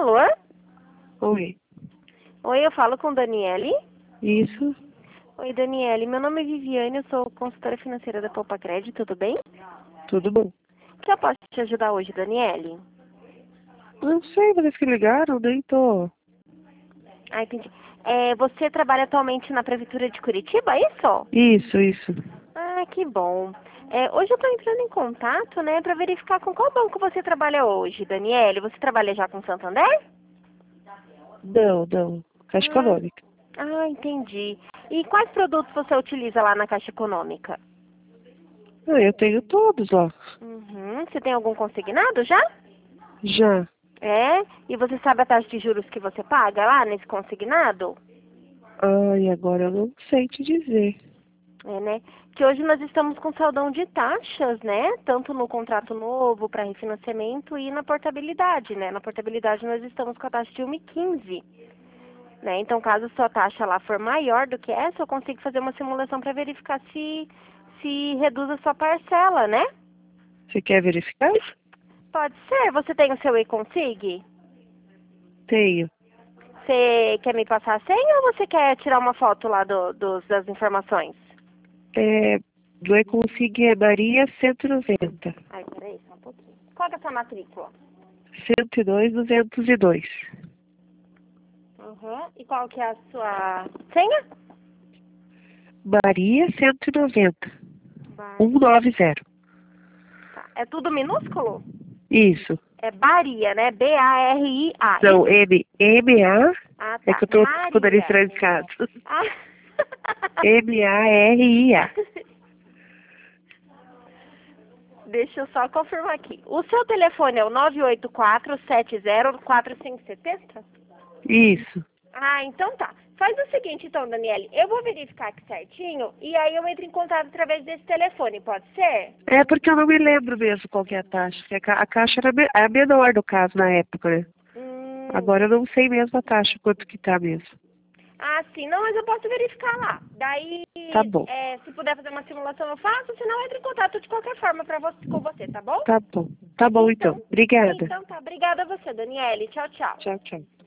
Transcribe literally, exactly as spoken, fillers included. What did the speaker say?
Alô? Oi. Oi, eu falo com Daniele. Isso? Oi, Daniele. Meu nome é Viviane, eu sou consultora financeira da Poupa Crédito, tudo bem? Tudo bom? Que eu posso te ajudar hoje, Daniele? Não sei, vocês que ligaram, nem tô. Ah, entendi. É, você trabalha atualmente na Prefeitura de Curitiba, é isso? Isso, isso. Ah, que bom. É, hoje eu estou entrando em contato, né, para verificar com qual banco você trabalha hoje, Daniele. Você trabalha já com Santander? Não, não. Caixa Ah, Econômica. ah, entendi. E quais produtos você utiliza lá na Caixa Econômica? Ah, eu tenho todos lá. Uhum. Você tem algum consignado já? Já. É? E você sabe a taxa de juros que você paga lá nesse consignado? Ai, agora eu não sei te dizer. É, né? Que hoje nós estamos com saldão de taxas, né? Tanto no contrato novo para refinanciamento e na portabilidade, né? Na portabilidade nós estamos com a taxa de um vírgula quinze, né? Então, caso sua taxa lá for maior do que essa, eu consigo fazer uma simulação para verificar se se reduz a sua parcela, né? Você quer verificar? Pode ser. Você tem o seu e-consig? Tenho. Você quer me passar a senha ou você quer tirar uma foto lá do, dos, das informações? É, do Econsig é Maria cento e noventa. Ai, peraí, só um pouquinho. Qual que é a sua matrícula? cento e dois, duzentos e dois. Uhum. E qual que é a sua senha? Maria cento e noventa. Bari. cento e noventa. Tá. É tudo minúsculo? Isso. É Baria, né? B A R I A. Não, Isso? M, M A. Ah, É tá. que eu tô com o nariz Maria. trancado. Ah. M A R I A. Deixa eu só confirmar aqui. O seu telefone é o nove oito quatro, sete zero, quatro cinco sete zero? Isso. Ah, então tá. Faz o seguinte então, Daniele. Eu vou verificar aqui certinho e aí eu entro em contato através desse telefone, pode ser? É porque eu não me lembro mesmo qual que é a taxa. Porque a ca- a caixa era me- a menor do caso na época, né? Hum. Agora eu não sei mesmo a taxa, quanto que tá mesmo. Ah, sim. Não, mas eu posso verificar lá. Daí, Tá bom. é, se puder fazer uma simulação, eu faço. Se não, eu entro em contato de qualquer forma pra você, com você, tá bom? Tá bom. Tá bom então. Então, Obrigada. então tá. Obrigada a você, Daniele. Tchau, tchau. Tchau, tchau.